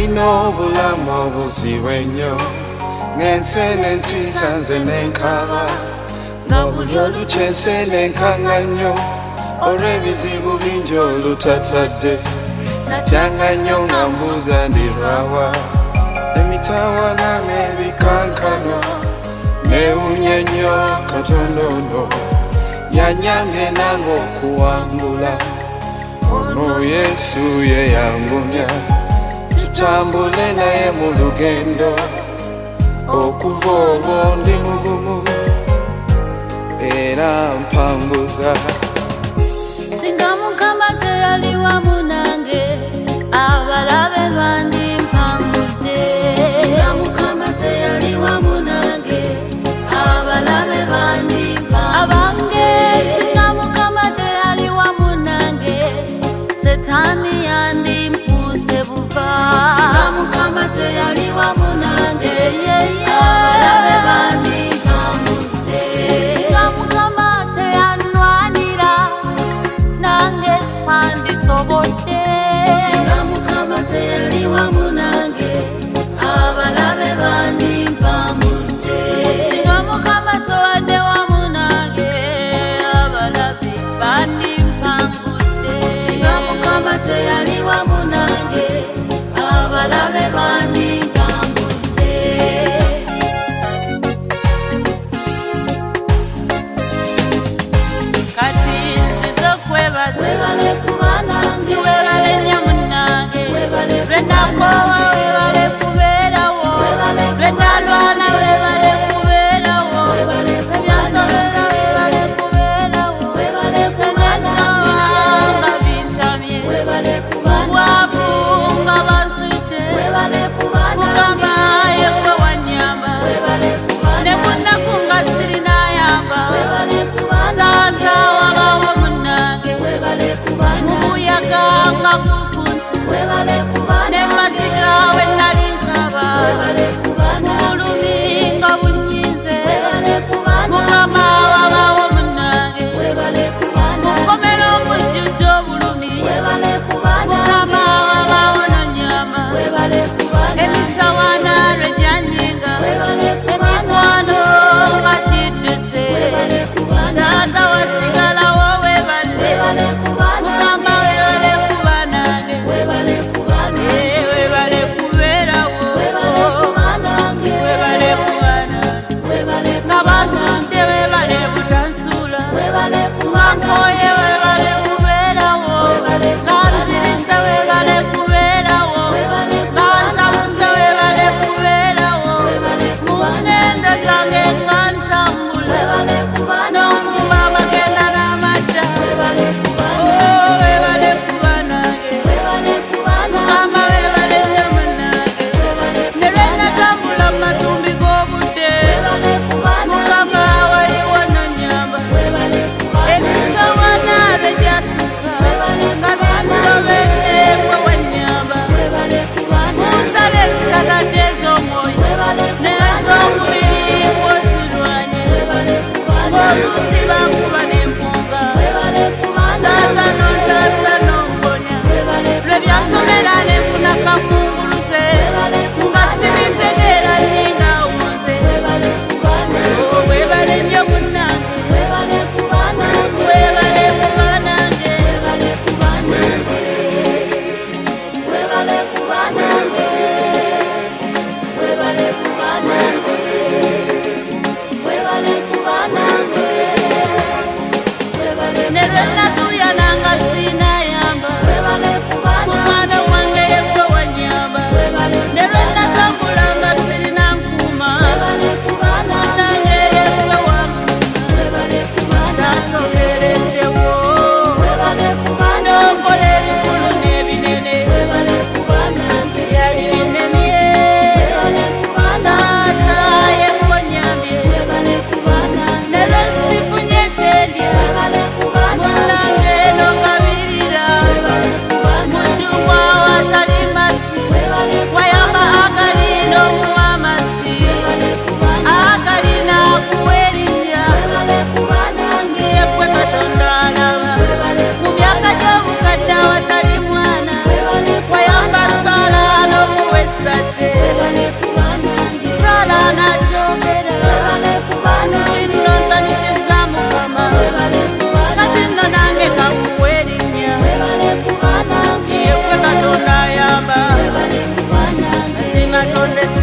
nalina obulamu obuzibu ennyo ng'ensene ntisanze n'enkaba nga buli olukya ensene enkanga nnyo olw'ebizibu bingi olutatadde natyanga nnyo nga mbuuza ndirwawa emitawaana n'ebikankano neewunya nnyo Katonda ono yanyambye nange okuwangula ono Yesu ye yangumya tutambule naye mu lugendo okuva olwo ndi mugumu era mpanguza singa Mukama teyali wamu nange abalabe bandimpangudde singa Mukama teyali wamu nange abalabe abange singa Mukama teyali wamu nange Setani yandimpuse buva singa Mukama teyali wamu nange abalabe bandimpangudde singa Mukama teyanwanira nange sandisobodde singa Mukama teyali wamu endless